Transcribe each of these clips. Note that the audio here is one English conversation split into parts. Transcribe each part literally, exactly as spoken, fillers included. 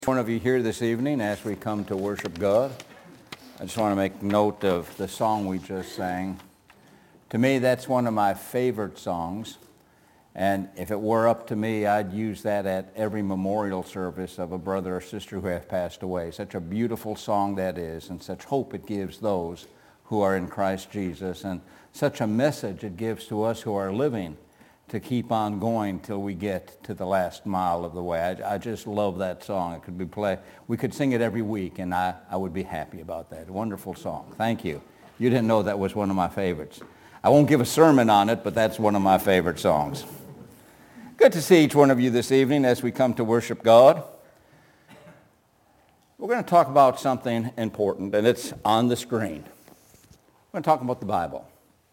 One of you here this evening as we come to worship God. I just want to make note of the song we just sang. To me, that's one of my favorite songs. And if it were up to me, I'd use that at every memorial service of a brother or sister who have passed away. Such a beautiful song that is, and such hope it gives those who are in Christ Jesus, and such a message it gives to us who are living to keep on going till we get to the last mile of the way. I, I just love that song. It could be play. We could sing it every week, and I, I would be happy about that. Wonderful song. Thank you. You didn't know that was one of my favorites. I won't give a sermon on it, but that's one of my favorite songs. Good to see each one of you this evening as we come to worship God. We're going to talk about something important, and it's on the screen. We're going to talk about the Bible.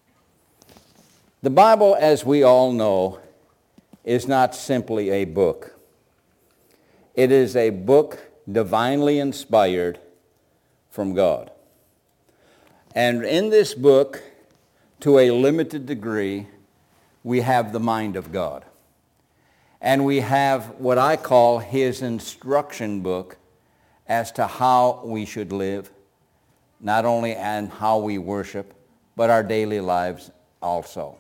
The Bible, as we all know, is not simply a book. It is a book divinely inspired from God. And in this book, to a limited degree, we have the mind of God. And we have what I call his instruction book as to how we should live, not only and how we worship, but our daily lives also.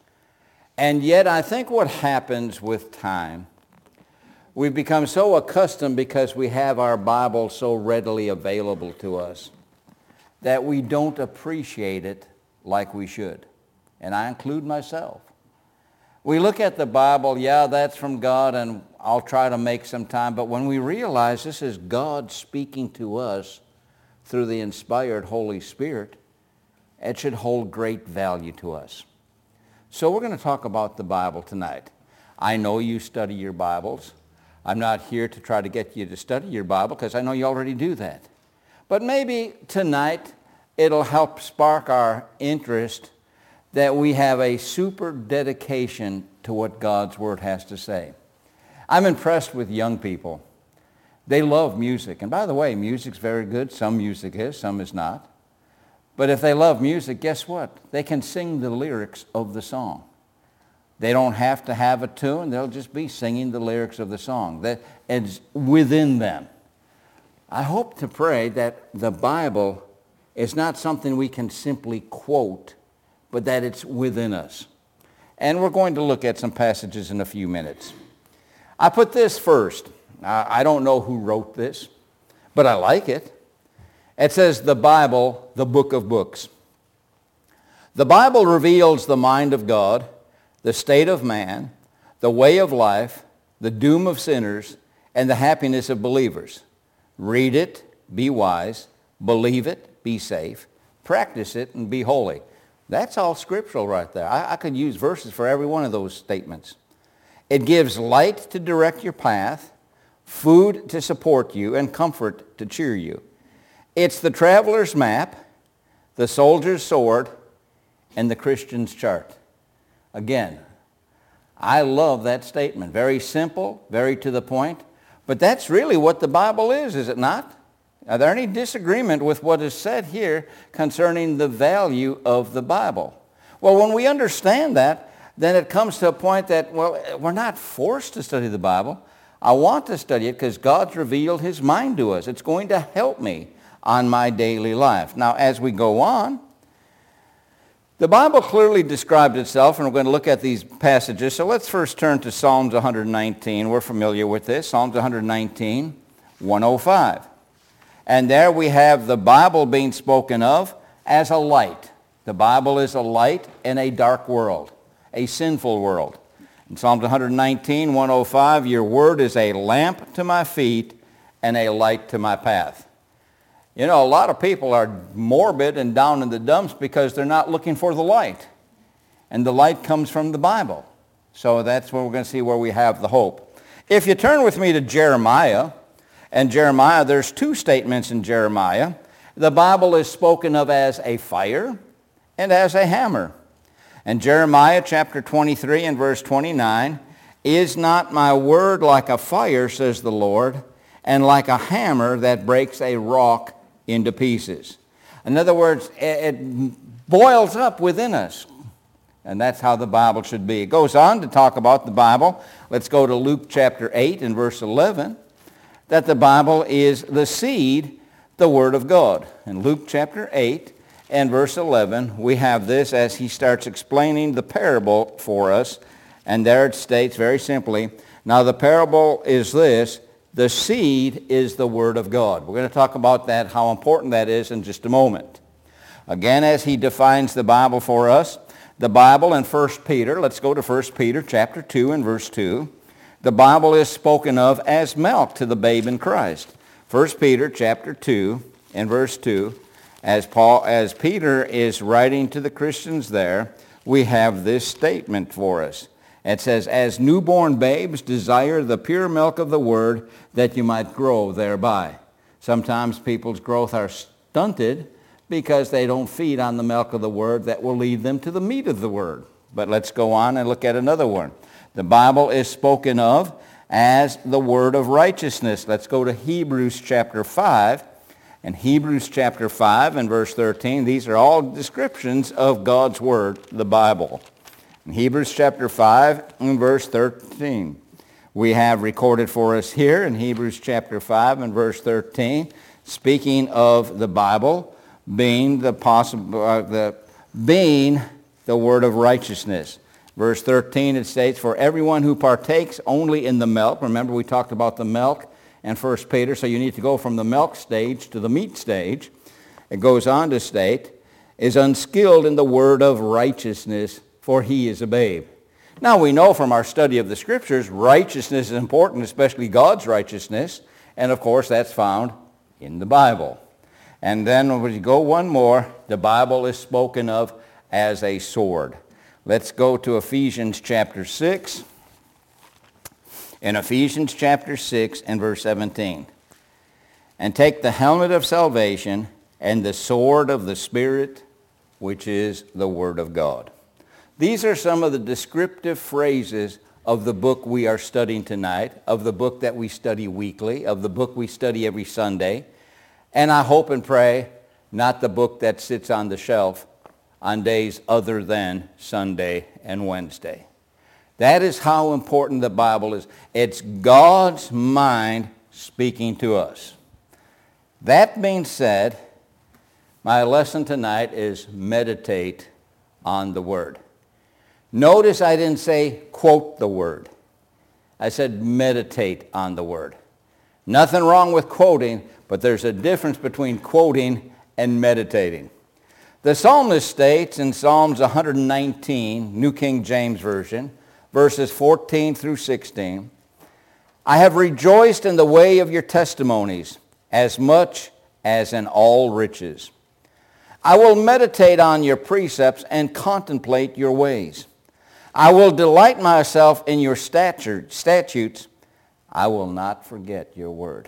And yet I think what happens with time, we've become so accustomed because we have our Bible so readily available to us that we don't appreciate it like we should. And I include myself. We look at the Bible, yeah, that's from God, and I'll try to make some time. But when we realize this is God speaking to us through the inspired Holy Spirit, it should hold great value to us. So we're going to talk about the Bible tonight. I know you study your Bibles. I'm not here to try to get you to study your Bible because I know you already do that. But maybe tonight it'll help spark our interest that we have a super dedication to what God's Word has to say. I'm impressed with young people. They love music. And by the way, music's very good. Some music is, some is not. But if they love music, guess what? They can sing the lyrics of the song. They don't have to have a tune. They'll just be singing the lyrics of the song. That it's within them. I hope to pray that the Bible is not something we can simply quote, but that it's within us. And we're going to look at some passages in a few minutes. I put this first. I don't know who wrote this, but I like it. It says the Bible, the book of books. The Bible reveals the mind of God, the state of man, the way of life, the doom of sinners, and the happiness of believers. Read it, be wise. Believe it, be safe. Practice it, and be holy. That's all scriptural right there. I, I could use verses for every one of those statements. It gives light to direct your path, food to support you, and comfort to cheer you. It's the traveler's map, the soldier's sword, and the Christian's chart. Again, I love that statement. Very simple, very to the point. But that's really what the Bible is, is it not? Are there any disagreement with what is said here concerning the value of the Bible? Well, when we understand that, then it comes to a point that, well, we're not forced to study the Bible. I want to study it because God's revealed his mind to us. It's going to help me on my daily life. Now, as we go on, the Bible clearly describes itself, and we're going to look at these passages. So let's first turn to Psalms one nineteen. We're familiar with this. Psalms one nineteen, one oh five. And there we have the Bible being spoken of as a light. The Bible is a light in a dark world, a sinful world. In Psalms one nineteen, one oh five, your word is a lamp to my feet and a light to my path. You know, a lot of people are morbid and down in the dumps because they're not looking for the light. And the light comes from the Bible. So that's where we're going to see where we have the hope. If you turn with me to Jeremiah, and Jeremiah, there's two statements in Jeremiah. The Bible is spoken of as a fire and as a hammer. And Jeremiah chapter twenty-three and verse twenty-nine, is not my word like a fire, says the Lord, and like a hammer that breaks a rock into pieces. In other words, it boils up within us. And that's how the Bible should be. It goes on to talk about the Bible. Let's go to Luke chapter eight and verse eleven. that the Bible is the seed, the Word of God. In Luke chapter eight and verse eleven, we have this as he starts explaining the parable for us. And there it states very simply, now the parable is this, the seed is the Word of God. We're going to talk about that, how important that is in just a moment. Again, as he defines the Bible for us, the Bible in First Peter, let's go to First Peter chapter two and verse two. The Bible is spoken of as milk to the babe in Christ. First Peter chapter two and verse two, as Paul, as Peter is writing to the Christians there, we have this statement for us. It says, as newborn babes desire the pure milk of the word, that you might grow thereby. Sometimes people's growth are stunted because they don't feed on the milk of the word that will lead them to the meat of the word. But let's go on and look at another one. The Bible is spoken of as the word of righteousness. Let's go to Hebrews chapter five. In Hebrews chapter five and verse thirteen, these are all descriptions of God's word, the Bible. In Hebrews chapter five and verse thirteen, we have recorded for us here in Hebrews chapter five and verse thirteen, speaking of the Bible being the possible, uh, the being the word of righteousness. Verse thirteen, it states, for everyone who partakes only in the milk, remember we talked about the milk in First Peter, so you need to go from the milk stage to the meat stage. It goes on to state, is unskilled in the word of righteousness, for he is a babe. Now we know from our study of the Scriptures, righteousness is important, especially God's righteousness, and of course that's found in the Bible. And then when we go one more, the Bible is spoken of as a sword. Let's go to Ephesians chapter six. In Ephesians chapter six and verse seventeen. And take the helmet of salvation and the sword of the Spirit, which is the Word of God. These are some of the descriptive phrases of the book we are studying tonight, of the book that we study weekly, of the book we study every Sunday. And I hope and pray not the book that sits on the shelf on days other than Sunday and Wednesday. That is how important the Bible is. It's God's mind speaking to us. That being said, my lesson tonight is meditate on the Word. Notice I didn't say quote the Word. I said meditate on the Word. Nothing wrong with quoting, but there's a difference between quoting and meditating. The psalmist states in Psalms one nineteen, New King James Version, verses fourteen through sixteen, I have rejoiced in the way of your testimonies as much as in all riches. I will meditate on your precepts and contemplate your ways. I will delight myself in your statutes. I will not forget your word.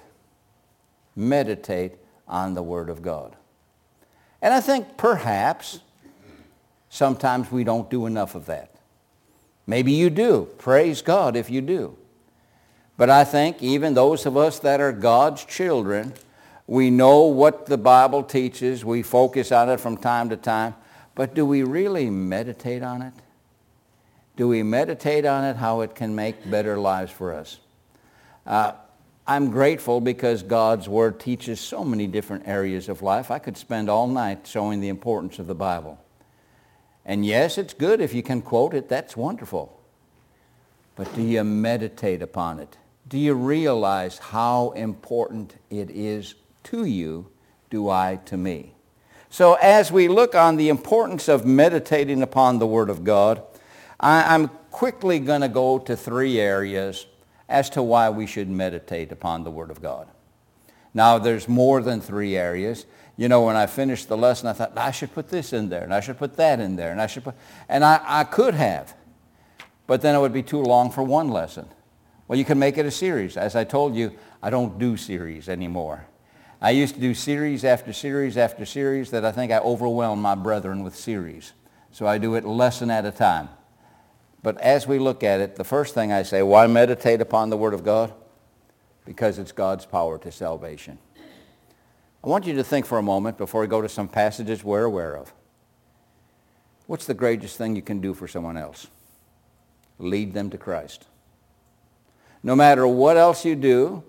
Meditate on the Word of God. And I think perhaps sometimes we don't do enough of that. Maybe you do. Praise God if you do. But I think even those of us that are God's children, we know what the Bible teaches. We focus on it from time to time. But do we really meditate on it? Do we meditate on it, how it can make better lives for us? Uh, I'm grateful because God's Word teaches so many different areas of life. I could spend all night showing the importance of the Bible. And yes, it's good if you can quote it. That's wonderful. But do you meditate upon it? Do you realize how important it is to you? Do I to me? So as we look on the importance of meditating upon the Word of God, I, I'm quickly going to go to three areas as to why we should meditate upon the Word of God. Now, there's more than three areas. You know, when I finished the lesson, I thought, I should put this in there, and I should put that in there, and I should put... And I, I could have, but then it would be too long for one lesson. Well, you can make it a series. As I told you, I don't do series anymore. I used to do series after series after series that I think I overwhelmed my brethren with series. So I do it lesson at a time. But as we look at it, the first thing I say, why meditate upon the Word of God? Because it's God's power to salvation. I want you to think for a moment before we go to some passages we're aware of. What's the greatest thing you can do for someone else? Lead them to Christ. No matter what else you do,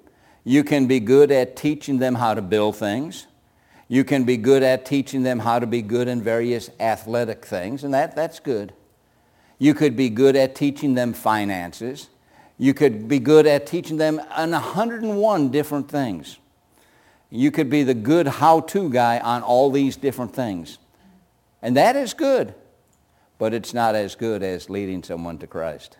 You can be good at teaching them how to build things. You can be good at teaching them how to be good in various athletic things, and that, that's good. You could be good at teaching them finances. You could be good at teaching them on one hundred and one different things. You could be the good how-to guy on all these different things. And that is good, but it's not as good as leading someone to Christ.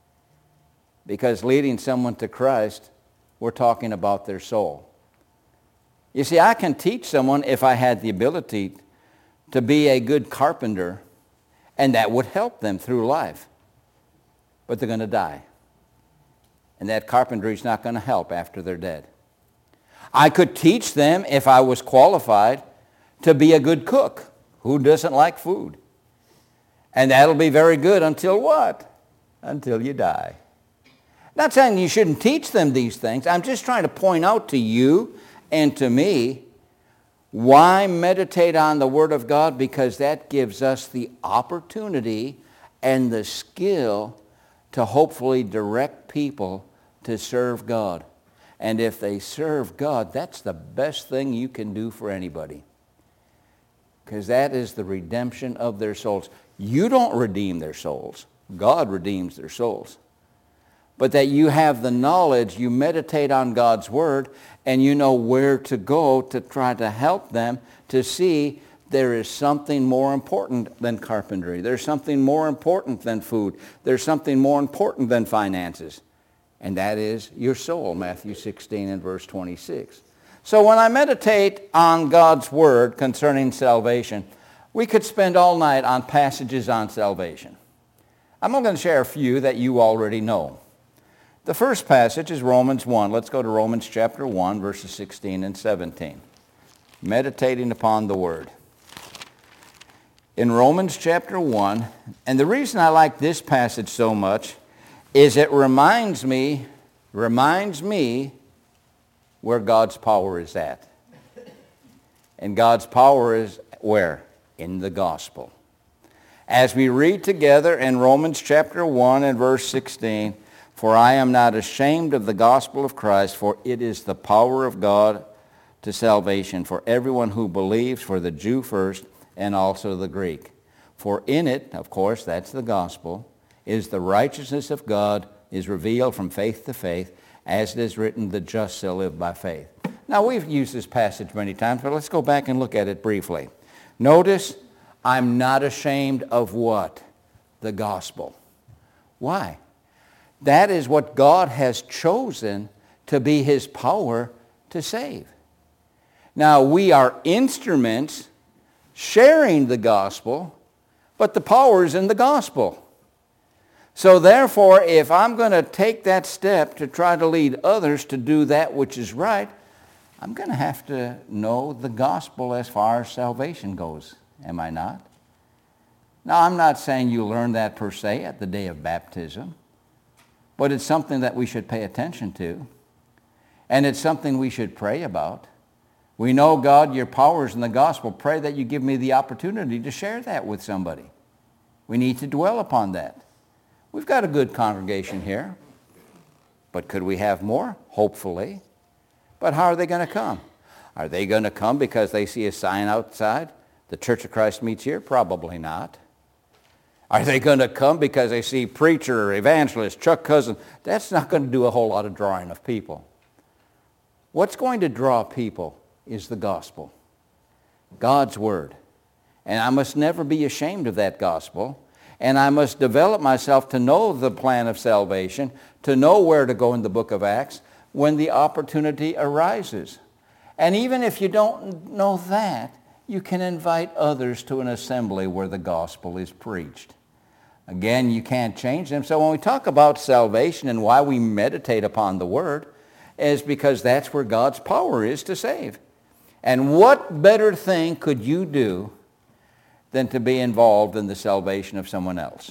Because leading someone to Christ, we're talking about their soul. You see, I can teach someone if I had the ability to be a good carpenter, and that would help them through life. But they're going to die. And that carpentry is not going to help after they're dead. I could teach them, if I was qualified, to be a good cook. Who doesn't like food? And that'll be very good until what? Until you die. Not saying you shouldn't teach them these things. I'm just trying to point out to you and to me why meditate on the Word of God, because that gives us the opportunity and the skill to hopefully direct people to serve God. And if they serve God, that's the best thing you can do for anybody, because that is the redemption of their souls. You don't redeem their souls. God redeems their souls. But that you have the knowledge, you meditate on God's Word, and you know where to go to try to help them to see there is something more important than carpentry. There's something more important than food. There's something more important than finances. And that is your soul, Matthew sixteen and verse twenty-six. So when I meditate on God's Word concerning salvation, we could spend all night on passages on salvation. I'm only going to share a few that you already know. The first passage is Romans one. Let's go to Romans chapter one, verses sixteen and seventeen. Meditating upon the Word. In Romans chapter one, and the reason I like this passage so much is it reminds me, reminds me where God's power is at. And God's power is where? In the gospel. As we read together in Romans chapter one and verse sixteen, for I am not ashamed of the gospel of Christ, for it is the power of God to salvation for everyone who believes, for the Jew first and also the Greek. For in it, of course, that's the gospel, is the righteousness of God is revealed from faith to faith, as it is written, the just shall live by faith. Now, we've used this passage many times, but let's go back and look at it briefly. Notice, I'm not ashamed of what? The gospel. Why? That is what God has chosen to be His power to save. Now, we are instruments sharing the gospel, but the power is in the gospel. So therefore, if I'm going to take that step to try to lead others to do that which is right, I'm going to have to know the gospel as far as salvation goes, am I not? Now, I'm not saying you learn that per se at the day of baptism, but it's something that we should pay attention to, and it's something we should pray about. We know, God, your power is in the gospel. Pray that you give me the opportunity to share that with somebody. We need to dwell upon that. We've got a good congregation here, but could we have more? Hopefully. But how are they going to come? Are they going to come because they see a sign outside? The Church of Christ meets here? Probably not. Are they going to come because they see preacher, evangelist, Chuck Cousin? That's not going to do a whole lot of drawing of people. What's going to draw people is the gospel, God's Word. And I must never be ashamed of that gospel. And I must develop myself to know the plan of salvation, to know where to go in the book of Acts when the opportunity arises. And even if you don't know that, you can invite others to an assembly where the gospel is preached. Again, you can't change them. So when we talk about salvation and why we meditate upon the Word, is because that's where God's power is to save. And what better thing could you do than to be involved in the salvation of someone else?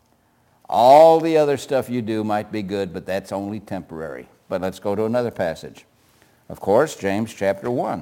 All the other stuff you do might be good, but that's only temporary. But let's go to another passage. Of course, James chapter one.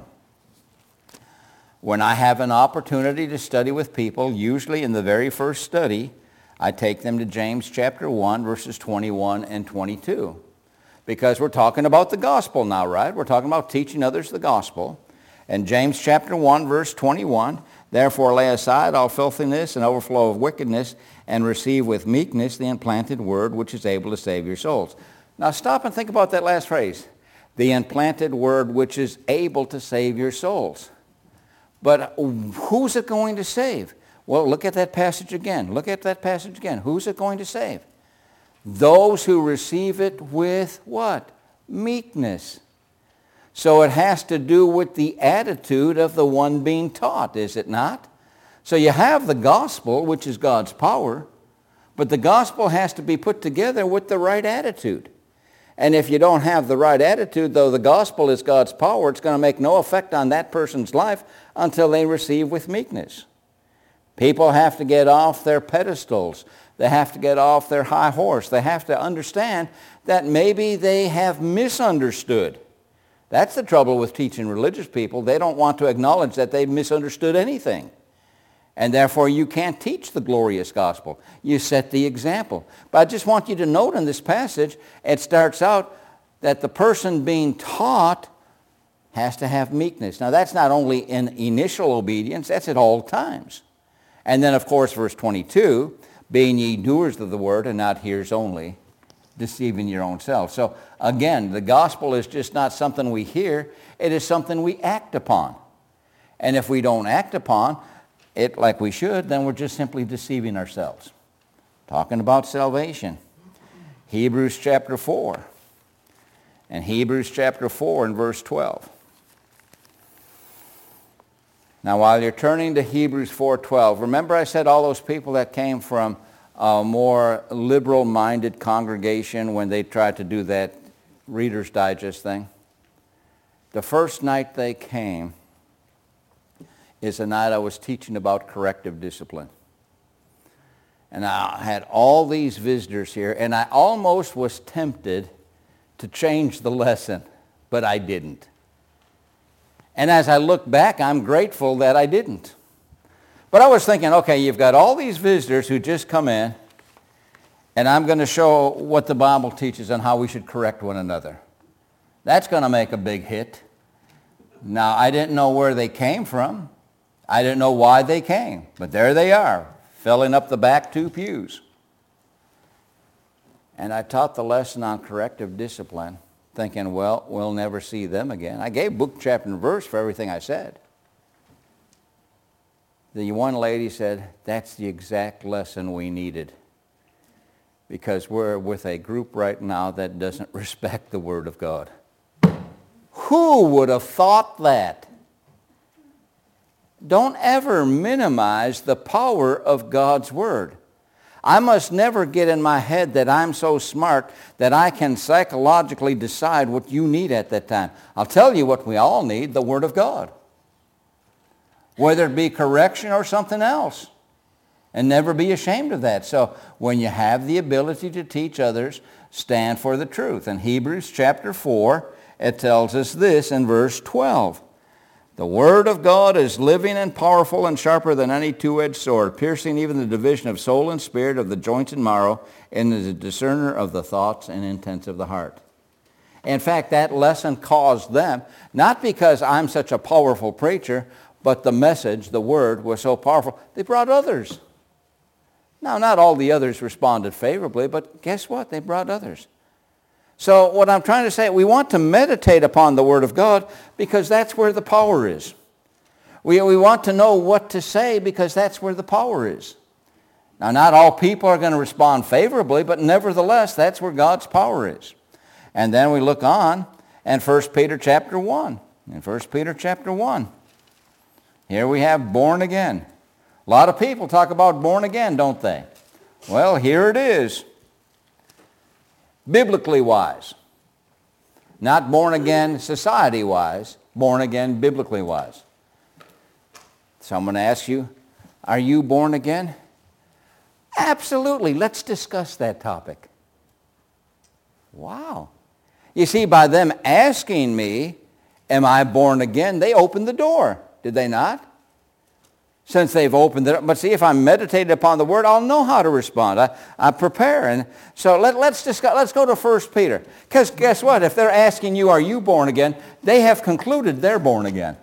When I have an opportunity to study with people, usually in the very first study, I take them to James chapter one, verses twenty-one and twenty-two. because we're talking about the gospel now, right? We're talking about teaching others the gospel. And James chapter one, verse twenty-one, therefore lay aside all filthiness and overflow of wickedness, and receive with meekness the implanted word which is able to save your souls. Now stop and think about that last phrase. The implanted word which is able to save your souls. But who's it going to save? Well, look at that passage again. Look at that passage again. Who's it going to save? Those who receive it with what? Meekness. So it has to do with the attitude of the one being taught, is it not? So you have the gospel, which is God's power, but the gospel has to be put together with the right attitude. And if you don't have the right attitude, though the gospel is God's power, it's going to make no effect on that person's life until they receive with meekness. People have to get off their pedestals. They have to get off their high horse. They have to understand that maybe they have misunderstood. That's the trouble with teaching religious people. They don't want to acknowledge that they've misunderstood anything. And therefore, you can't teach the glorious gospel. You set the example. But I just want you to note in this passage, it starts out that the person being taught has to have meekness. Now, that's not only in initial obedience, that's at all times. And then, of course, verse twenty-two, being ye doers of the word and not hearers only, deceiving your own self. So, again, the gospel is just not something we hear. It is something we act upon. And if we don't act upon it like we should, then we're just simply deceiving ourselves. Talking about salvation. Hebrews chapter four. And Hebrews chapter four and verse twelve. Now, while you're turning to Hebrews four twelve, remember I said all those people that came from a more liberal-minded congregation when they tried to do that Reader's Digest thing? The first night they came is the night I was teaching about corrective discipline. And I had all these visitors here, and I almost was tempted to change the lesson, but I didn't. And as I look back, I'm grateful that I didn't. But I was thinking, okay, you've got all these visitors who just come in, and I'm going to show what the Bible teaches on how we should correct one another. That's going to make a big hit. Now, I didn't know where they came from. I didn't know why they came, but there they are, filling up the back two pews. And I taught the lesson on corrective discipline, thinking, well, we'll never see them again. I gave book, chapter, and verse for everything I said. The one lady said, that's the exact lesson we needed, because we're with a group right now that doesn't respect the Word of God. Who would have thought that? Don't ever minimize the power of God's Word. I must never get in my head that I'm so smart that I can psychologically decide what you need at that time. I'll tell you what we all need, the Word of God. Whether it be correction or something else. And never be ashamed of that. So when you have the ability to teach others, stand for the truth. In Hebrews chapter four, it tells us this in verse twelve. The Word of God is living and powerful and sharper than any two-edged sword, piercing even the division of soul and spirit, of the joints and marrow, and is a discerner of the thoughts and intents of the heart. In fact, that lesson caused them, not because I'm such a powerful preacher, but the message, the Word, was so powerful, they brought others. Now, not all the others responded favorably, but guess what? They brought others. So what I'm trying to say, we want to meditate upon the Word of God because that's where the power is. We, we want to know what to say because that's where the power is. Now, not all people are going to respond favorably, but nevertheless, that's where God's power is. And then we look on in First Peter chapter one. In First Peter chapter one, here we have born again. A lot of people talk about born again, don't they? Well, here it is. Biblically wise. Not born again society wise, born again biblically wise. Someone asks you, are you born again? Absolutely. Let's discuss that topic. Wow. You see, by them asking me, am I born again, they opened the door, did they not? since they've opened it up. But see, if I'm meditating upon the Word, I'll know how to respond. I, I prepare. And so let, let's, discuss, let's go to First Peter. Because guess what? If they're asking you, are you born again? They have concluded they're born again.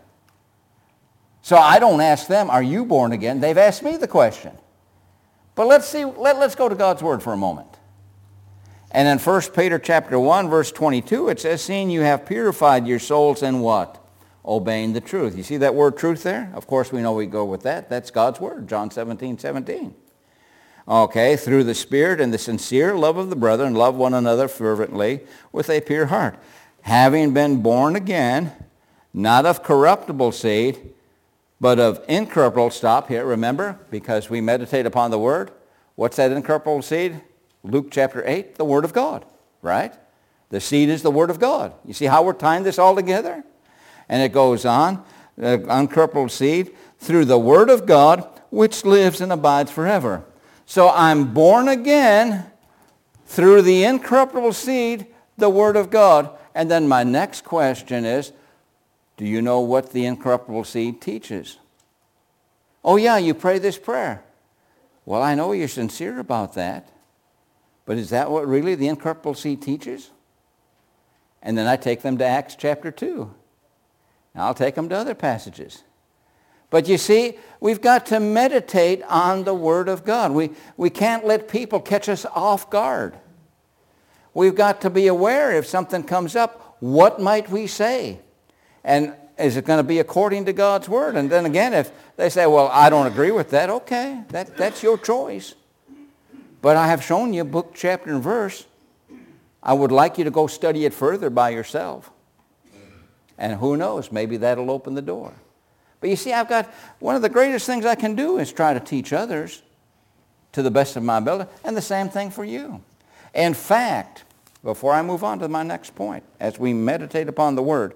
So I don't ask them, are you born again? They've asked me the question. But let's see, let, let's go to God's Word for a moment. And in First Peter chapter one, verse twenty-two, it says, seeing you have purified your souls in what? Obeying the truth. You see that word truth there? Of course, we know we go with that. That's God's Word, John seventeen, seventeen. Okay, through the Spirit and the sincere love of the brethren, love one another fervently with a pure heart. Having been born again, not of corruptible seed, but of incorruptible. Stop here, remember, because we meditate upon the Word. What's that incorruptible seed? Luke chapter eight, the Word of God, right? The seed is the Word of God. You see how we're tying this all together? And it goes on, the uncorruptible seed, through the Word of God, which lives and abides forever. So I'm born again through the incorruptible seed, the Word of God. And then my next question is, do you know what the incorruptible seed teaches? Oh yeah, you pray this prayer. Well, I know you're sincere about that. But is that what really the incorruptible seed teaches? And then I take them to Acts chapter two. I'll take them to other passages. But you see, we've got to meditate on the Word of God. We, we can't let people catch us off guard. We've got to be aware if something comes up, what might we say? And is it going to be according to God's Word? And then again, if they say, well, I don't agree with that, okay, that, that's your choice. But I have shown you book, chapter, and verse. I would like you to go study it further by yourself. And who knows, maybe that'll open the door. But you see, I've got, one of the greatest things I can do is try to teach others to the best of my ability, and the same thing for you. In fact, before I move on to my next point, as we meditate upon the Word,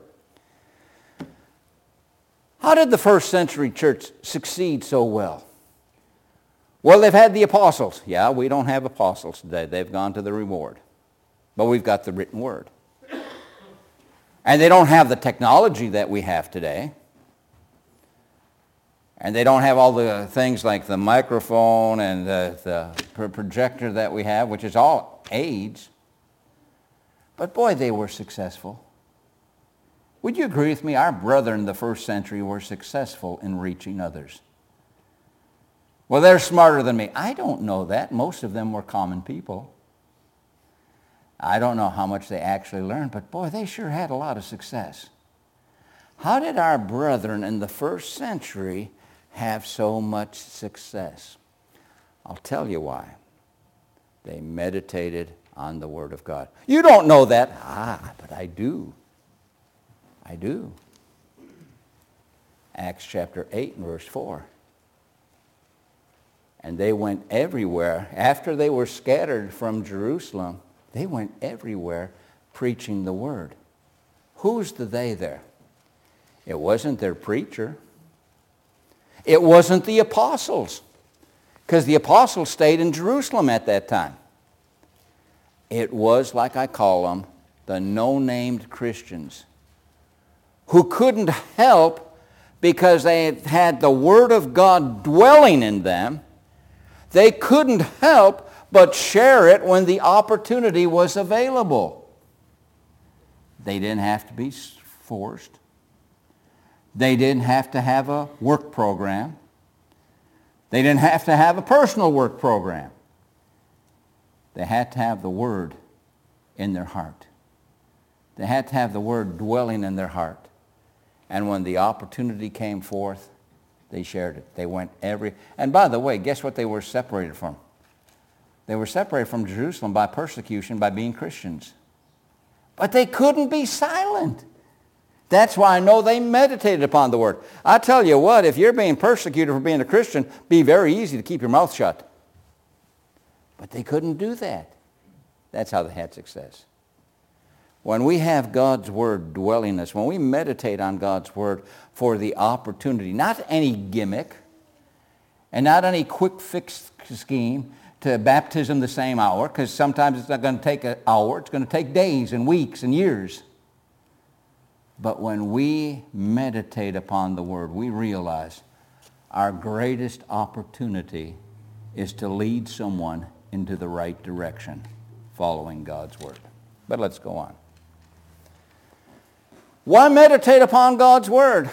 how did the first century church succeed so well? Well, they've had the apostles. Yeah, we don't have apostles today. They've gone to the reward. But we've got the written Word. And they don't have the technology that we have today. And they don't have all the things like the microphone and the, the projector that we have, which is all aids. But boy, they were successful. Would you agree with me? Our brethren in the first century were successful in reaching others. Well, they're smarter than me. I don't know that. Most of them were common people. I don't know how much they actually learned, but boy, they sure had a lot of success. How did our brethren in the first century have so much success? I'll tell you why. They meditated on the Word of God. You don't know that. Ah, but I do. I do. Acts chapter eight and verse four. And they went everywhere. After they were scattered from Jerusalem, they went everywhere preaching the Word. Who's the they there? It wasn't their preacher. It wasn't the apostles, because the apostles stayed in Jerusalem at that time. It was, like I call them, the no-named Christians who couldn't help because they had the Word of God dwelling in them. They couldn't help but share it when the opportunity was available. They didn't have to be forced. They didn't have to have a work program. They didn't have to have a personal work program. They had to have the Word in their heart. They had to have the Word dwelling in their heart. And when the opportunity came forth, they shared it. They went every... And by the way, guess what they were separated from? They were separated from Jerusalem by persecution, by being Christians. But they couldn't be silent. That's why I know they meditated upon the Word. I tell you what, if you're being persecuted for being a Christian, it'd be very easy to keep your mouth shut. But they couldn't do that. That's how they had success. When we have God's Word dwelling in us, when we meditate on God's Word for the opportunity, not any gimmick, and not any quick fix scheme to baptism the same hour, because sometimes it's not going to take an hour, it's going to take days and weeks and years. But when we meditate upon the Word, we realize, our greatest opportunity is to lead someone into the right direction, following God's Word. But let's go on. Why meditate upon God's Word?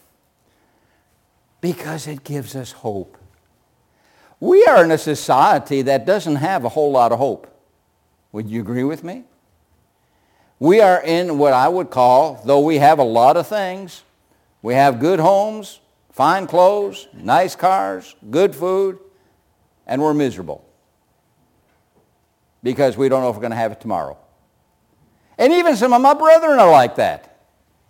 Because it gives us hope. We are in a society that doesn't have a whole lot of hope. Would you agree with me? We are in what I would call, though we have a lot of things, we have good homes, fine clothes, nice cars, good food, and we're miserable because we don't know if we're going to have it tomorrow. And even some of my brethren are like that.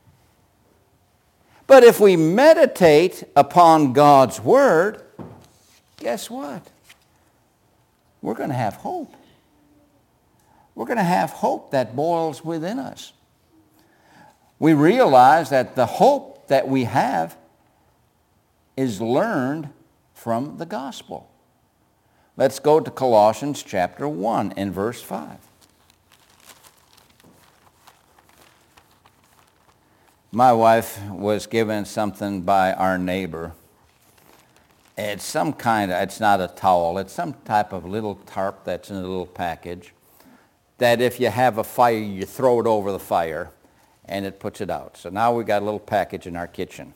But if we meditate upon God's Word, guess what? We're going to have hope. We're going to have hope that boils within us. We realize that the hope that we have is learned from the gospel. Let's go to Colossians chapter one and verse five. My wife was given something by our neighbor. It's some kind of, it's not a towel, it's some type of little tarp that's in a little package that if you have a fire, you throw it over the fire and it puts it out. So now we've got a little package in our kitchen.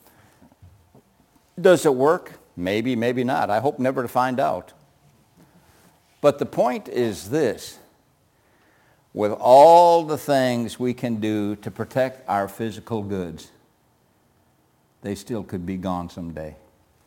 Does it work? Maybe, maybe not. I hope never to find out. But the point is this. With all the things we can do to protect our physical goods, they still could be gone someday.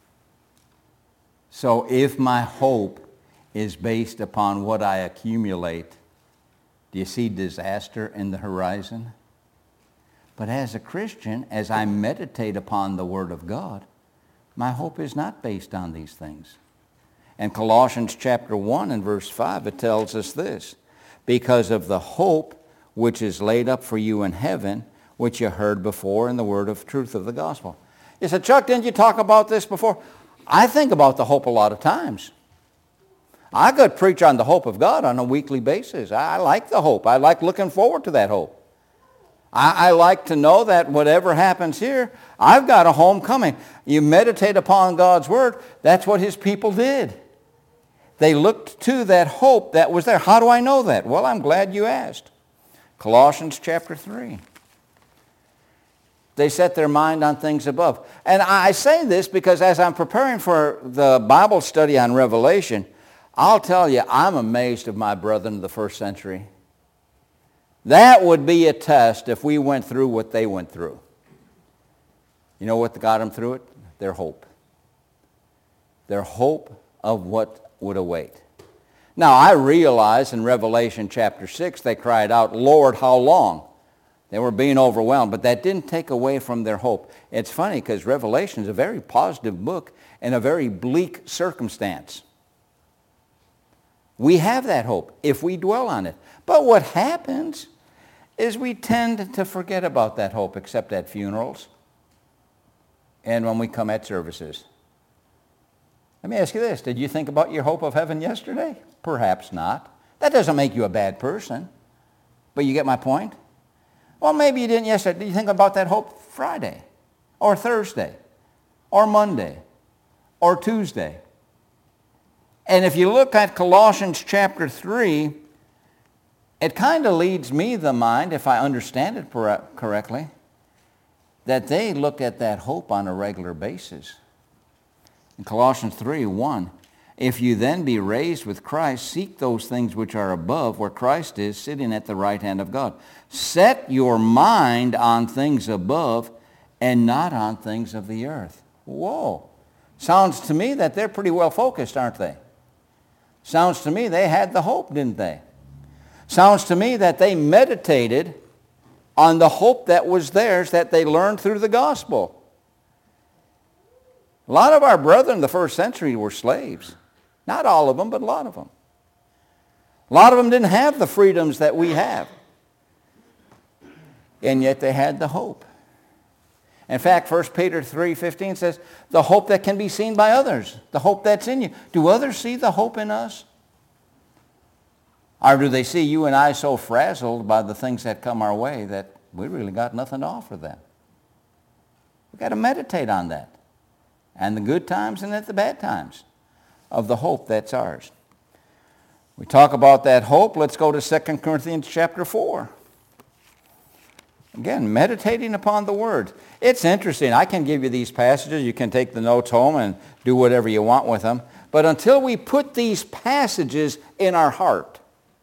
So if my hope is based upon what I accumulate, do you see disaster in the horizon? But as a Christian, as I meditate upon the Word of God, my hope is not based on these things. In Colossians chapter one and verse five, it tells us this. Because of the hope which is laid up for you in heaven, which you heard before in the word of truth of the gospel. You said, Chuck, didn't you talk about this before? I think about the hope a lot of times. I could preach on the hope of God on a weekly basis. I like the hope. I like looking forward to that hope. I, I like to know that whatever happens here, I've got a home coming. You meditate upon God's word. That's what his people did. They looked to that hope that was there. How do I know that? Well, I'm glad you asked. Colossians chapter three. They set their mind on things above. And I say this because as I'm preparing for the Bible study on Revelation, I'll tell you, I'm amazed of my brethren of the first century. That would be a test if we went through what they went through. You know what got them through it? Their hope. Their hope of what would await. Now, I realize in Revelation chapter six, they cried out, Lord, how long? They were being overwhelmed, but that didn't take away from their hope. It's funny because Revelation is a very positive book in a very bleak circumstance. We have that hope if we dwell on it. But what happens is we tend to forget about that hope, except at funerals and when we come at services. Let me ask you this. Did you think about your hope of heaven yesterday? Perhaps not. That doesn't make you a bad person. But you get my point? Well, maybe you didn't yesterday. Did you think about that hope Friday or Thursday or Monday or Tuesday? And if you look at Colossians chapter three, it kind of leads me the mind, if I understand it correctly, that they looked at that hope on a regular basis. In Colossians three one, if you then be raised with Christ, seek those things which are above, where Christ is, sitting at the right hand of God. Set your mind on things above and not on things of the earth. Whoa. Sounds to me that they're pretty well focused, aren't they? Sounds to me they had the hope, didn't they? Sounds to me that they meditated on the hope that was theirs that they learned through the gospel. A lot of our brethren in the first century were slaves. Not all of them, but a lot of them. A lot of them didn't have the freedoms that we have. And yet they had the hope. In fact, First Peter three fifteen says, the hope that can be seen by others, the hope that's in you. Do others see the hope in us? Or do they see you and I so frazzled by the things that come our way that we really got nothing to offer them? We've got to meditate on that. and the good times and at the bad times of the hope that's ours. We talk about that hope. Let's go to Second Corinthians chapter four. Again, meditating upon the Word. It's interesting. I can give you these passages. You can take the notes home and do whatever you want with them. But until we put these passages in our heart,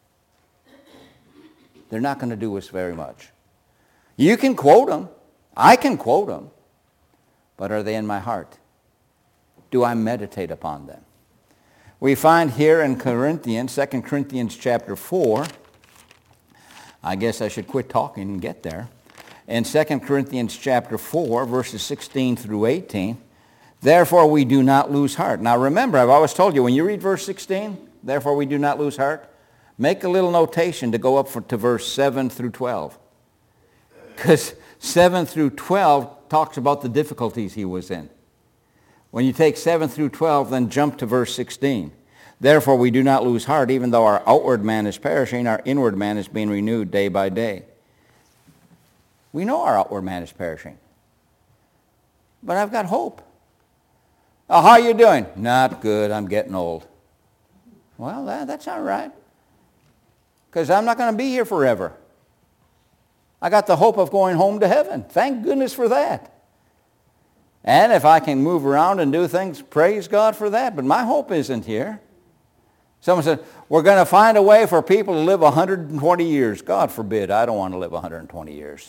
they're not going to do us very much. You can quote them. I can quote them. But are they in my heart? Do I meditate upon them? We find here in Corinthians, Second Corinthians chapter four, I guess I should quit talking and get there. In Second Corinthians chapter four, verses sixteen through eighteen, therefore we do not lose heart. Now remember, I've always told you, when you read verse sixteen, therefore we do not lose heart, make a little notation to go up for, to verse seven through twelve. Because seven through twelve talks about the difficulties he was in. When you take seven through twelve, then jump to verse sixteen. Therefore we do not lose heart, even though our outward man is perishing, our inward man is being renewed day by day. We know our outward man is perishing. But I've got hope. Oh, how are you doing? Not good. I'm getting old. Well, that, that's all right. Because I'm not going to be here forever. I got the hope of going home to heaven. Thank goodness for that. And if I can move around and do things, praise God for that. But my hope isn't here. Someone said, we're going to find a way for people to live one hundred twenty years. God forbid, I don't want to live one hundred twenty years.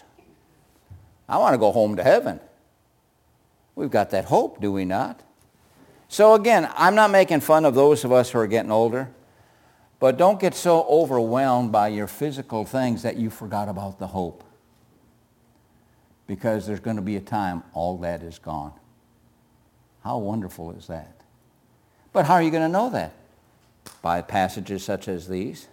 I want to go home to heaven. We've got that hope, do we not? So again, I'm not making fun of those of us who are getting older, but don't get so overwhelmed by your physical things that you forgot about the hope. Because there's going to be a time all that is gone. How wonderful is that? But how are you going to know that? By passages such as these.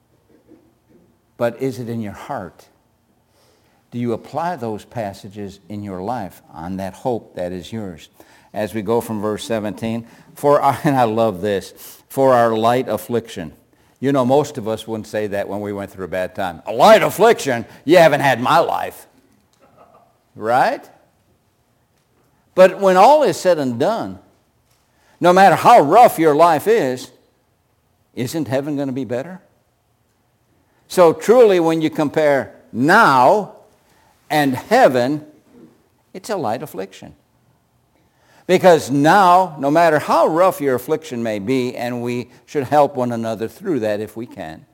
But is it in your heart? Do you apply those passages in your life on that hope that is yours? As we go from verse seventeen, for our, and I love this, for our light affliction. You know, most of us wouldn't say that when we went through a bad time. A light affliction? You haven't had my life. Right? But when all is said and done, no matter how rough your life is, isn't heaven going to be better? So truly, when you compare now and heaven, it's a light affliction. Because now, no matter how rough your affliction may be, and we should help one another through that if we can,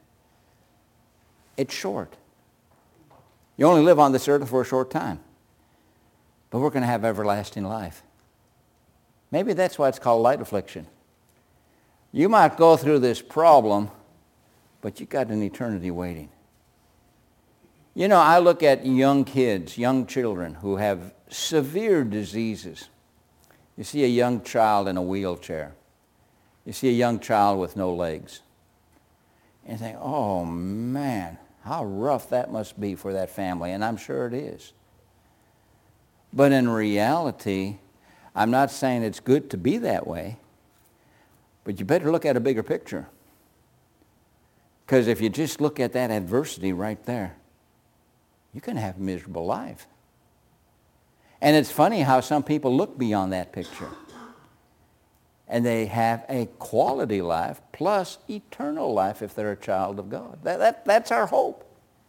it's short. You only live on this earth for a short time. But we're going to have everlasting life. Maybe that's why it's called light affliction. You might go through this problem, but you got an eternity waiting. You know, I look at young kids, young children who have severe diseases. You see a young child in a wheelchair. You see a young child with no legs. And you think, oh man, how rough that must be for that family. And I'm sure it is. But in reality, I'm not saying it's good to be that way, but you better look at a bigger picture. Because if you just look at that adversity right there, you can have a miserable life. And it's funny how some people look beyond that picture. And they have a quality life plus eternal life if they're a child of God. That, that, that's our hope.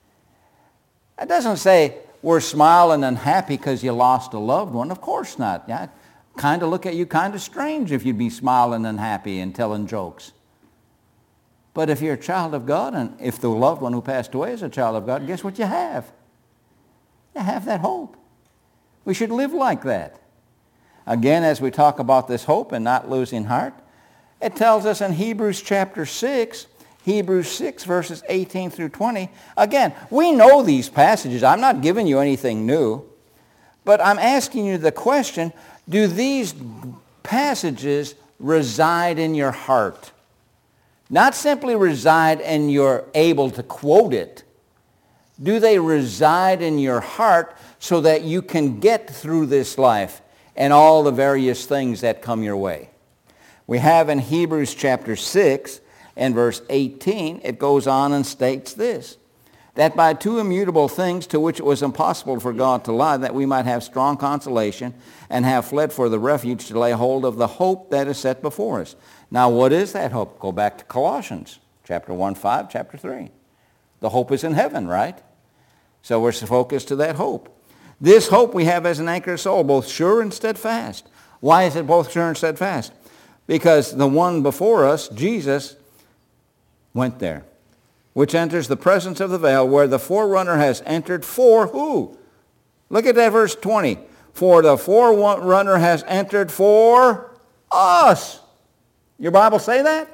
It doesn't say we're smiling and happy because you lost a loved one. Of course not. I kind of look at you kind of strange if you'd be smiling and happy and telling jokes. But if you're a child of God, and if the loved one who passed away is a child of God, guess what you have? You have that hope. We should live like that. Again, as we talk about this hope and not losing heart, it tells us in Hebrews chapter six, Hebrews six, verses eighteen through twenty. Again, we know these passages. I'm not giving you anything new, but I'm asking you the question, do these passages reside in your heart? Not simply reside and you're able to quote it. Do they reside in your heart so that you can get through this life and all the various things that come your way? We have in Hebrews chapter six and verse eighteen, it goes on and states this. that by two immutable things to which it was impossible for God to lie, that we might have strong consolation and have fled for the refuge to lay hold of the hope that is set before us. Now, what is that hope? Go back to Colossians, chapter one, five, chapter three. The hope is in heaven, right? So we're focused to that hope. This hope we have as an anchor of soul, both sure and steadfast. Why is it both sure and steadfast? Because the one before us, Jesus, went there, which enters the presence of the veil, where the forerunner has entered for who? Look at that verse twenty. For the forerunner has entered for us. Your Bible say that?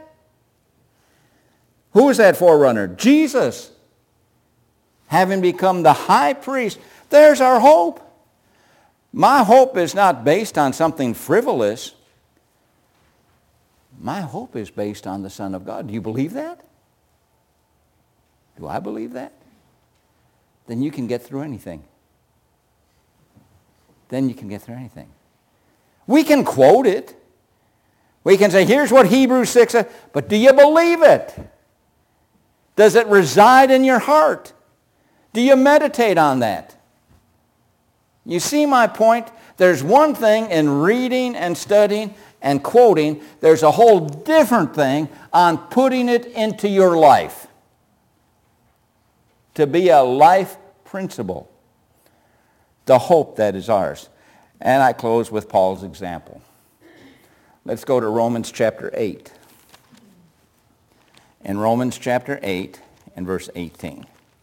Who is that forerunner? Jesus. Having become the high priest. There's our hope. My hope is not based on something frivolous. My hope is based on the Son of God. Do you believe that? Do I believe that? Then you can get through anything. Then you can get through anything. We can quote it. We can say, here's what Hebrews six says, but do you believe it? Does it reside in your heart? Do you meditate on that? You see my point? There's one thing in reading and studying and quoting. There's a whole different thing on putting it into your life. To be a life principle. The hope that is ours. And I close with Paul's example. Let's go to Romans chapter eight. In Romans chapter eight and verse eighteen.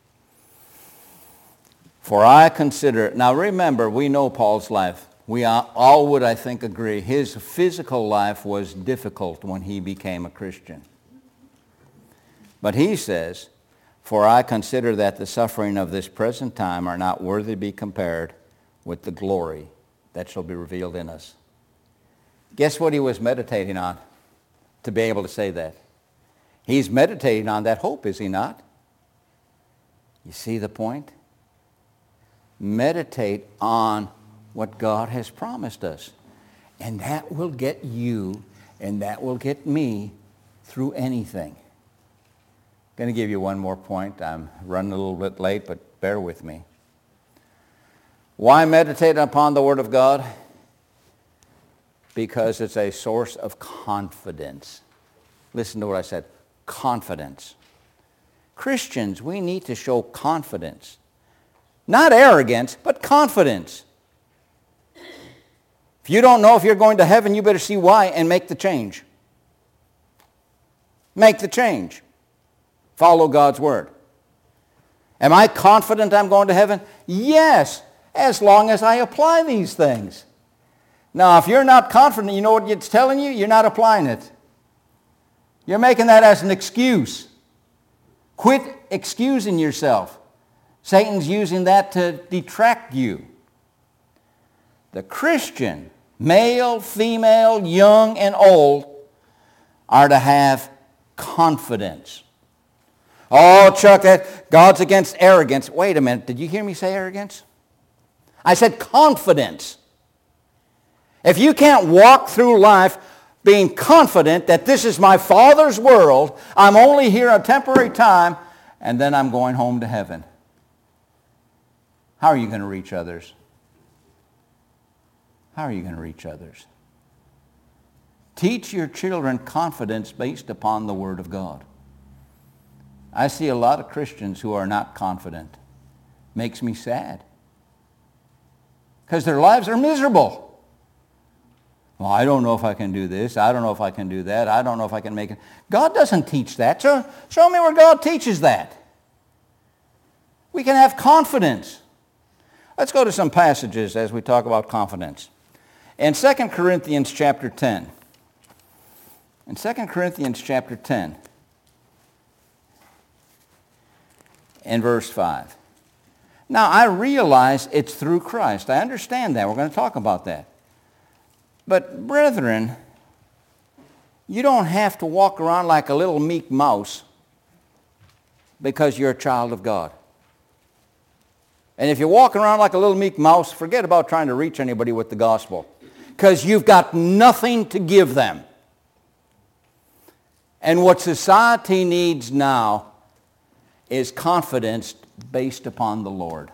For I consider, now remember, we know Paul's life. We all would, I think, agree. His physical life was difficult when he became a Christian. But he says, for I consider that the suffering of this present time are not worthy to be compared with the glory that shall be revealed in us. Guess what he was meditating on to be able to say that? He's meditating on that hope, is he not? You see the point? Meditate on what God has promised us. And that will get you and that will get me through anything. I'm going to give you one more point. I'm running a little bit late, but bear with me. Why meditate upon the Word of God? Because it's a source of confidence. Listen to what I said. Confidence. Christians, we need to show confidence. Not arrogance, but confidence. If you don't know if you're going to heaven, you better see why and make the change. Make the change. Follow God's Word. Am I confident I'm going to heaven? Yes, as long as I apply these things. Now, if you're not confident, you know what it's telling you? You're not applying it. You're making that as an excuse. Quit excusing yourself. Satan's using that to detract you. The Christian, male, female, young, and old, are to have confidence. Oh, Chuck, that God's against arrogance. Wait a minute. Did you hear me say arrogance? I said confidence. If you can't walk through life being confident that this is my Father's world, I'm only here a temporary time, and then I'm going home to heaven, how are you going to reach others? How are you going to reach others? Teach your children confidence based upon the Word of God. I see a lot of Christians who are not confident. Makes me sad. Because their lives are miserable. Well, I don't know if I can do this. I don't know if I can do that. I don't know if I can make it. God doesn't teach that. So show me where God teaches that. We can have confidence. Let's go to some passages as we talk about confidence. In Second Corinthians chapter ten. In Second Corinthians chapter ten. In verse five. Now, I realize it's through Christ. I understand that. We're going to talk about that. But, brethren, you don't have to walk around like a little meek mouse because you're a child of God. And if you're walking around like a little meek mouse, forget about trying to reach anybody with the gospel, because you've got nothing to give them. And what society needs now is confidence based upon the Lord.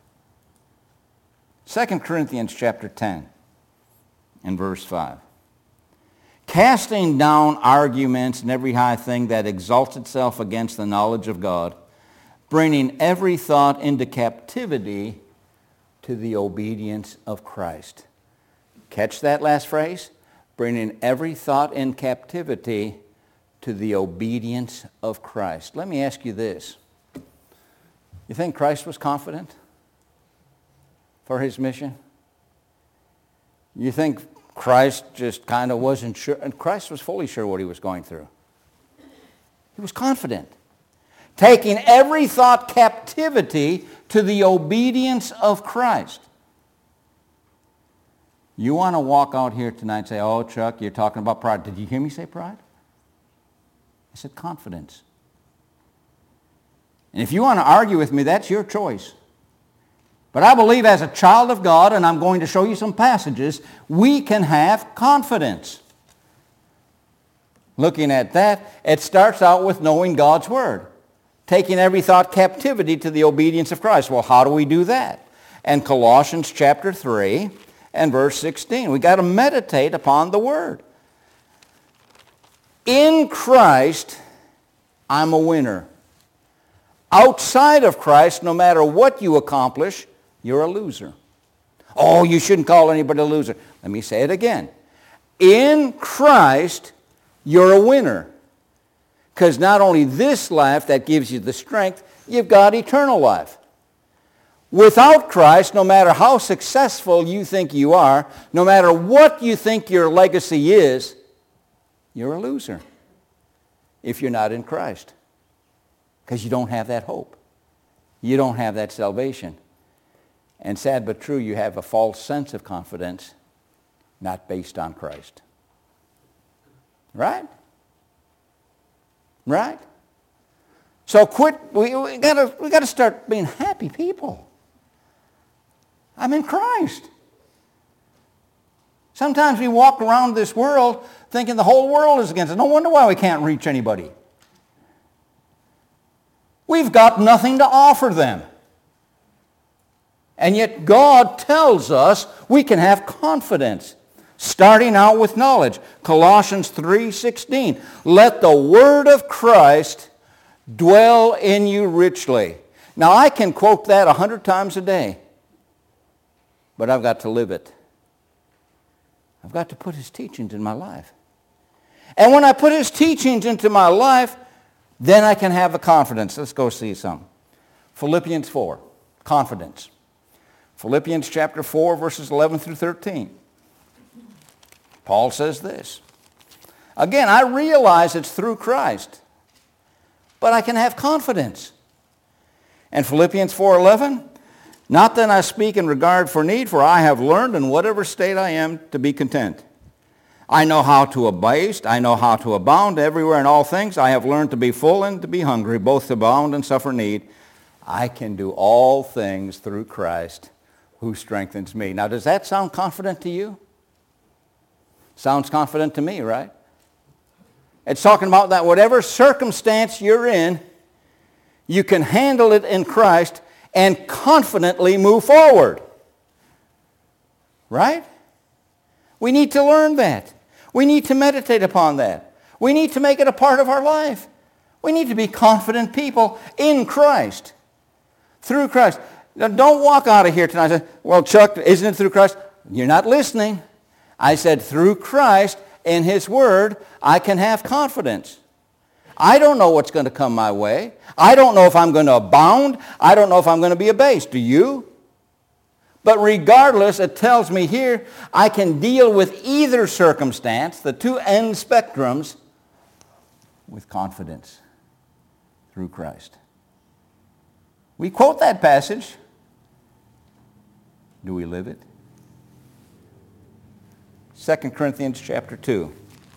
Second Corinthians chapter ten and verse five. Casting down arguments and every high thing that exalts itself against the knowledge of God, bringing every thought into captivity to the obedience of Christ. Catch that last phrase? Bringing every thought in captivity to the obedience of Christ. Let me ask you this. You think Christ was confident for his mission? You think Christ just kind of wasn't sure? And Christ was fully sure what he was going through. He was confident. Taking every thought captivity to the obedience of Christ. You want to walk out here tonight and say, oh, Chuck, you're talking about pride. Did you hear me say pride? I said confidence. And if you want to argue with me, that's your choice. But I believe as a child of God, and I'm going to show you some passages, we can have confidence. Looking at that, it starts out with knowing God's Word. Taking every thought captivity to the obedience of Christ. Well, how do we do that? And Colossians chapter three and verse sixteen. We've got to meditate upon the Word. In Christ, I'm a winner. Outside of Christ, no matter what you accomplish, you're a loser. Oh, you shouldn't call anybody a loser. Let me say it again. In Christ, you're a winner. Because not only this life that gives you the strength, you've got eternal life. Without Christ, no matter how successful you think you are, no matter what you think your legacy is, you're a loser if you're not in Christ. Because you don't have that hope. You don't have that salvation. And sad but true, you have a false sense of confidence not based on Christ. Right? Right? So quit, we, we gotta we gotta start being happy people. I'm in Christ. Sometimes we walk around this world thinking the whole world is against us. No wonder why we can't reach anybody. We've got nothing to offer them. And yet God tells us we can have confidence. Starting out with knowledge. Colossians three sixteen. Let the word of Christ dwell in you richly. Now I can quote that a hundred times a day. But I've got to live it. I've got to put his teachings in my life. And when I put his teachings into my life, then I can have the confidence. Let's go see some. Philippians four. Confidence. Philippians chapter four, verses eleven through thirteen. Paul says this. Again, I realize it's through Christ, but I can have confidence. And Philippians four eleven, not that I speak in regard for need, for I have learned in whatever state I am to be content. I know how to abase, I know how to abound everywhere in all things. I have learned to be full and to be hungry, both to abound and suffer need. I can do all things through Christ who strengthens me. Now, does that sound confident to you? Sounds confident to me, right? It's talking about that whatever circumstance you're in, you can handle it in Christ and confidently move forward. Right? We need to learn that. We need to meditate upon that. We need to make it a part of our life. We need to be confident people in Christ. Through Christ. Now, don't walk out of here tonight and say, well, Chuck, isn't it through Christ? You're not listening. I said through Christ and his word, I can have confidence. I don't know what's going to come my way. I don't know if I'm going to abound. I don't know if I'm going to be abased. Do you? But regardless, it tells me here, I can deal with either circumstance, the two end spectrums, with confidence through Christ. We quote that passage. Do we live it? Second Corinthians chapter two.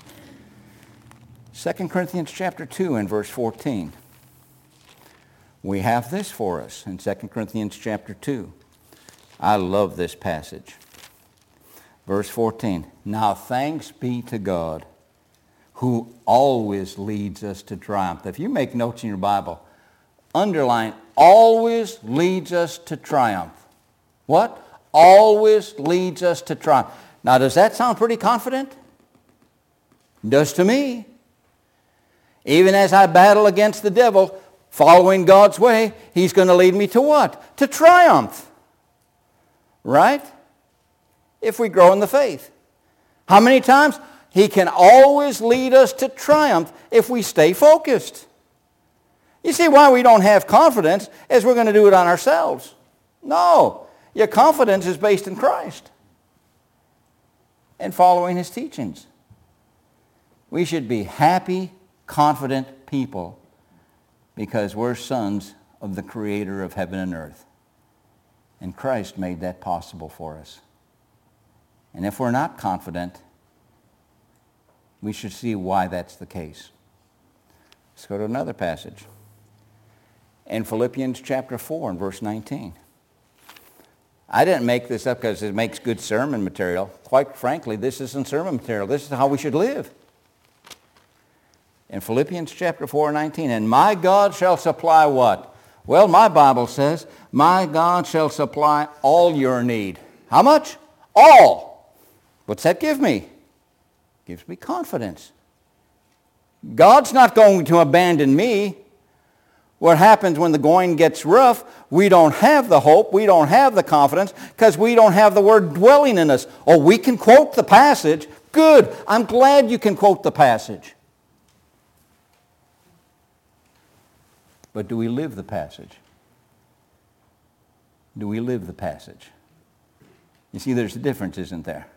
Second Corinthians chapter two and verse fourteen. We have this for us in Second Corinthians chapter two. I love this passage. Verse fourteen. Now thanks be to God who always leads us to triumph. If you make notes in your Bible, underline, always leads us to triumph. What? Always leads us to triumph. Now, does that sound pretty confident? It does to me. Even as I battle against the devil, following God's way, he's going to lead me to what? To triumph. Right? If we grow in the faith. How many times? He can always lead us to triumph if we stay focused. You see why we don't have confidence is we're going to do it on ourselves. No. Your confidence is based in Christ and following his teachings. We should be happy, confident people because we're sons of the Creator of heaven and earth. And Christ made that possible for us. And if we're not confident, we should see why that's the case. Let's go to another passage. In Philippians chapter four and verse nineteen. I didn't make this up because it makes good sermon material. Quite frankly, this isn't sermon material. This is how we should live. In Philippians chapter four, nineteen, and my God shall supply what? Well, my Bible says, my God shall supply all your need. How much? All. What's that give me? Gives me confidence. God's not going to abandon me. What happens when the going gets rough, we don't have the hope, we don't have the confidence, because we don't have the Word dwelling in us. Oh, we can quote the passage. Good. I'm glad you can quote the passage. But do we live the passage? Do we live the passage? You see, there's a difference, isn't there?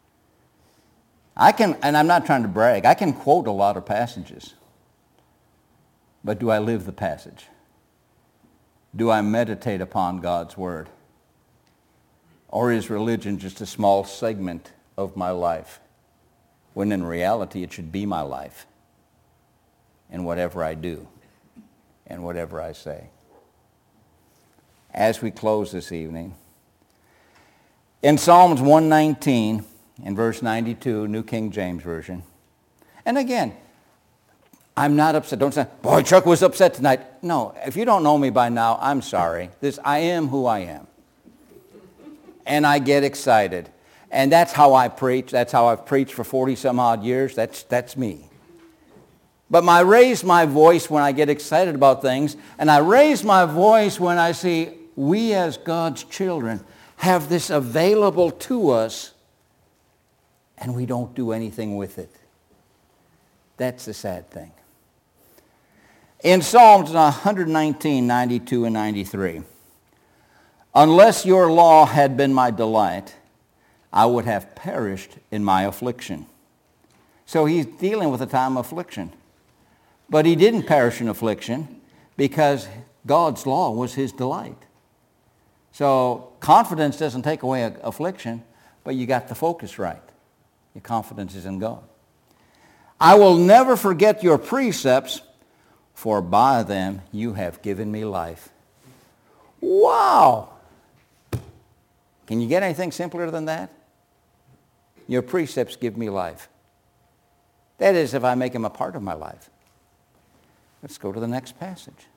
I can, and I'm not trying to brag, I can quote a lot of passages. But do I live the passage? Do I meditate upon God's Word? Or is religion just a small segment of my life? When in reality it should be my life. And whatever I do. And whatever I say. As we close this evening, in Psalms one nineteen, in verse ninety-two, New King James Version, and again, I'm not upset. Don't say, boy, Chuck was upset tonight. No, if you don't know me by now, I'm sorry. This, I am who I am. And I get excited. And that's how I preach. That's how I've preached for forty some odd years. That's, that's me. But I raise my voice when I get excited about things, and I raise my voice when I see we as God's children have this available to us, and we don't do anything with it. That's the sad thing. In Psalms one nineteen, ninety-two, and ninety-three, unless your law had been my delight, I would have perished in my affliction. So he's dealing with a time of affliction. But he didn't perish in affliction because God's law was his delight. So confidence doesn't take away affliction, but you got the focus right. Your confidence is in God. I will never forget your precepts, for by them you have given me life. Wow! Can you get anything simpler than that? Your precepts give me life. That is, if I make them a part of my life. Let's go to the next passage.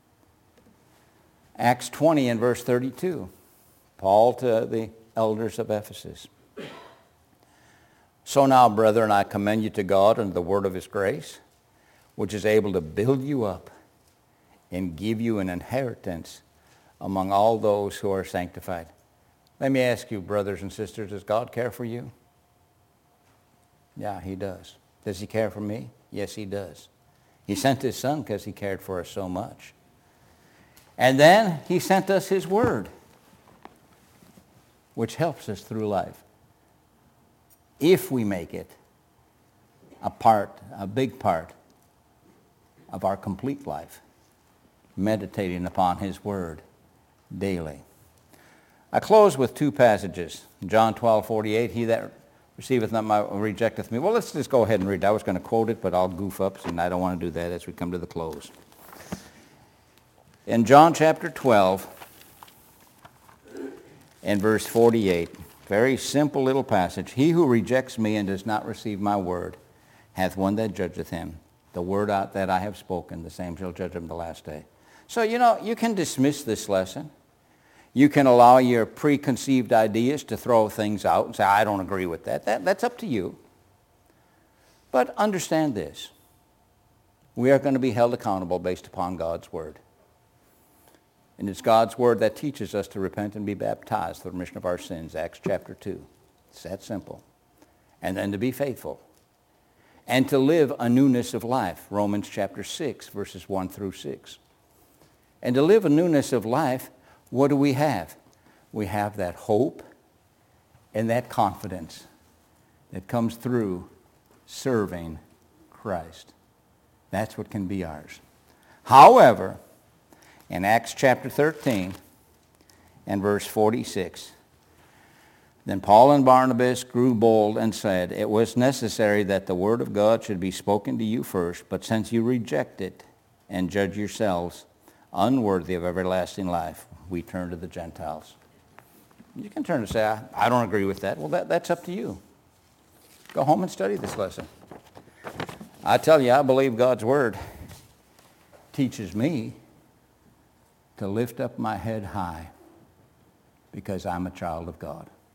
Acts twenty and verse thirty-two. Paul to the elders of Ephesus. So now, brethren, I commend you to God and the word of his grace, which is able to build you up and give you an inheritance among all those who are sanctified. Let me ask you, brothers and sisters, does God care for you? Yeah, he does. Does he care for me? Yes, he does. He sent his son because he cared for us so much. And then he sent us his word, which helps us through life. If we make it a part, a big part of our complete life, meditating upon his word daily. I close with two passages. John twelve forty-eight, he that receiveth not my, rejecteth me. Well, let's just go ahead and read. I was going to quote it, but I'll goof up, and I don't want to do that as we come to the close. In John chapter twelve, and verse forty-eight, very simple little passage. He who rejects me and does not receive my word hath one that judgeth him. The word out that I have spoken, the same shall judge him the last day. So, you know, you can dismiss this lesson. You can allow your preconceived ideas to throw things out and say, I don't agree with that. that that's up to you. But understand this. We are going to be held accountable based upon God's word. And it's God's word that teaches us to repent and be baptized for the remission of our sins, Acts chapter two. It's that simple. And then to be faithful. And to live a newness of life, Romans chapter six, verses one through six. And to live a newness of life, what do we have? We have that hope and that confidence that comes through serving Christ. That's what can be ours. However, in Acts chapter thirteen and verse forty-six, then Paul and Barnabas grew bold and said, it was necessary that the word of God should be spoken to you first, but since you reject it and judge yourselves unworthy of everlasting life, we turn to the Gentiles. You can turn and say, I, I don't agree with that. Well, that, that's up to you. Go home and study this lesson. I tell you, I believe God's word teaches me to lift up my head high because I'm a child of God.